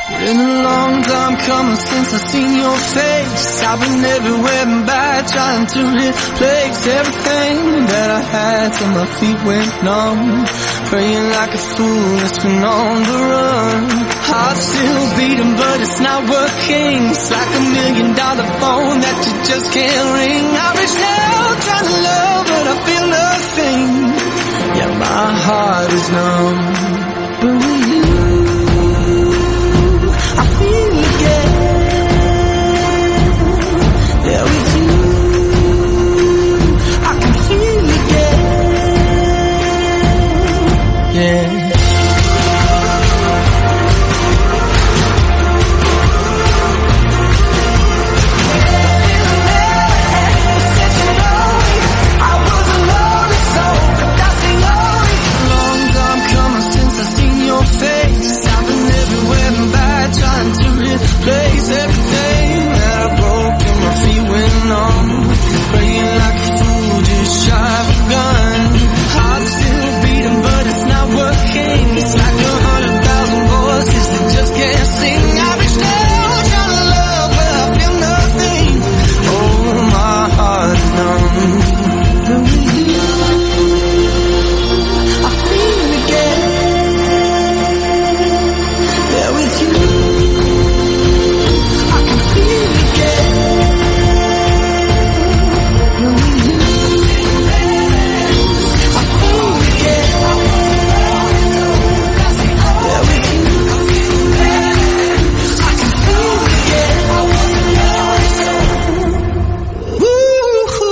Been a long time coming since I've seen your face. I've been everywhere and back, trying to replace everything that I had till my feet went numb. Praying like a fool, it's been on the run. Heart still beating, but it's not working. It's like $1 million phone that you just can't ring. I reached out trying to love, but I feel nothing. Yeah, my heart is numb. But with you, I feel again. Yeah, with you, I can feel again. Yeah. Trying to replace everything that I broke and my feet went numb. Praying like a fool, just shy of a gun. Heart still beating, but it's not working. It's like 100,000 voices that just can't sing. I reached out trying to love, but I feel nothing. Oh, my heart is numb. But with you, I feel again. Yeah, with you, I can feel again. With you, I feel again. Yeah, with you, I can feel again. Woo-hoo.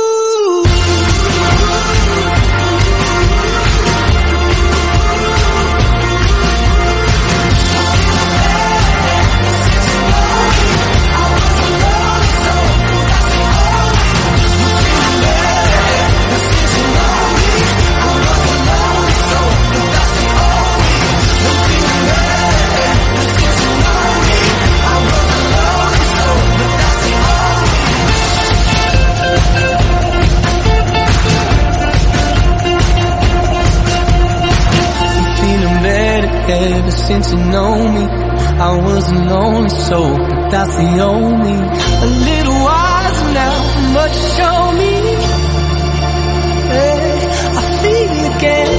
Ever since you know me, I was a lonely soul, but that's the only. A little wiser now, much show me. Hey, I feel again.